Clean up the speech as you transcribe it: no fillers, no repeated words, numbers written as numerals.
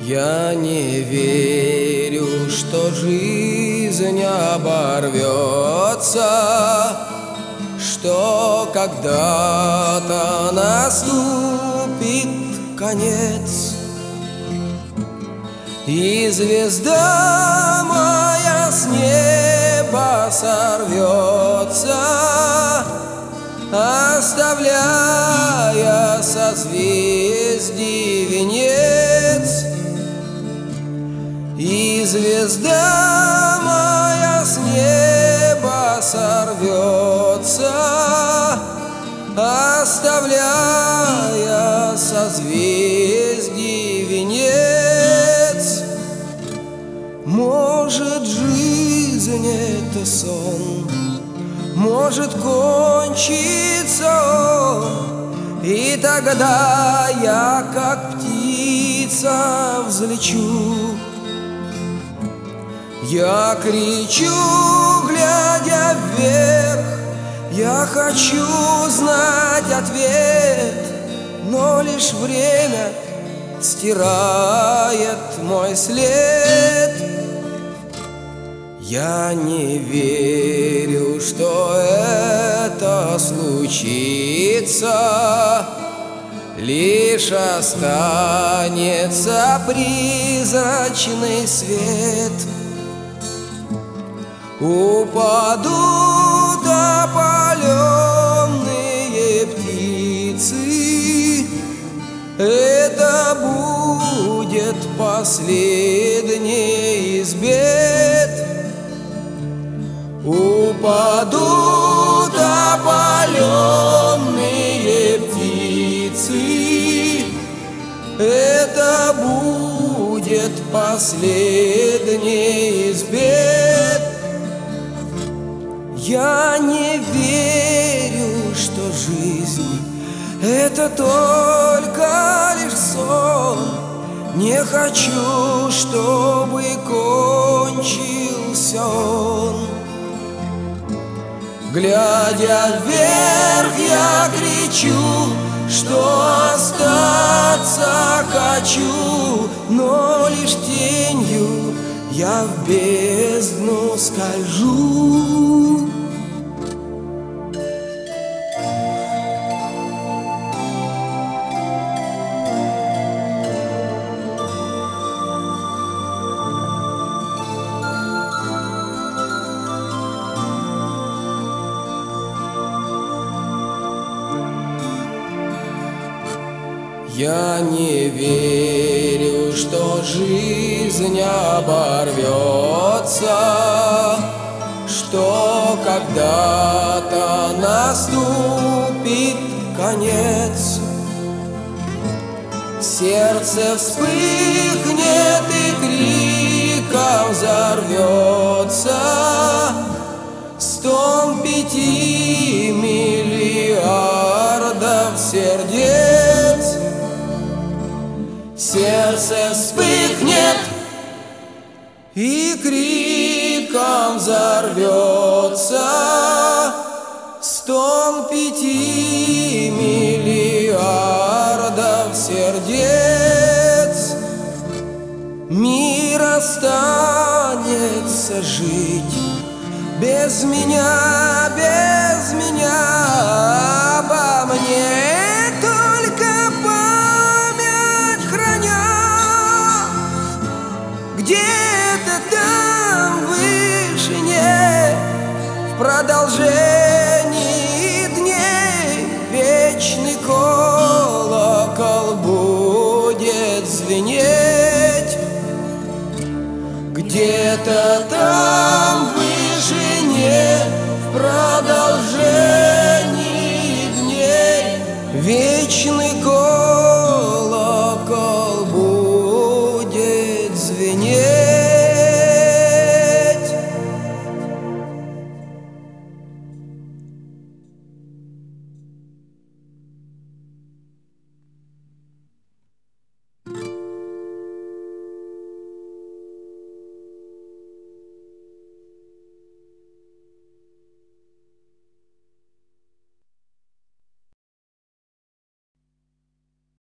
Я не верю, что жизнь оборвется, что когда-то наступит конец, и звезда моя с неба сорвется, оставляя созвездий венец. И звезда моя с неба сорвется, оставляя созвездий венец. Может, жизнь — это сон, может кончиться он, и тогда я, как птица, взлечу. Я кричу, глядя вверх, я хочу знать ответ, но лишь время стирает мой след. Я не верю, что это случится, лишь останется призрачный свет. Упадут опаленные птицы, это будет последний из бед. Упадут опаленные птицы, это будет последний из бед. Я не верю, что жизнь — это только лишь сон. Не хочу, чтобы кончился он. Глядя вверх, я кричу, что остаться хочу, но лишь тенью я в бездну скольжу. Я не верю, что жизнь оборвется, что когда-то наступит конец. Сердце вспыхнет и криком взорвется, стон 5 миллиардов сердец. Сердце вспыхнет и криком взорвется, стон 5 миллиардов сердец. Мир останется жить без меня, без меня. Обо мне только память храня, где-то там в вышине, в продолжении дней вечный колокол будет звенеть. Где-то там в вышине, в продолжении дней вечный колокол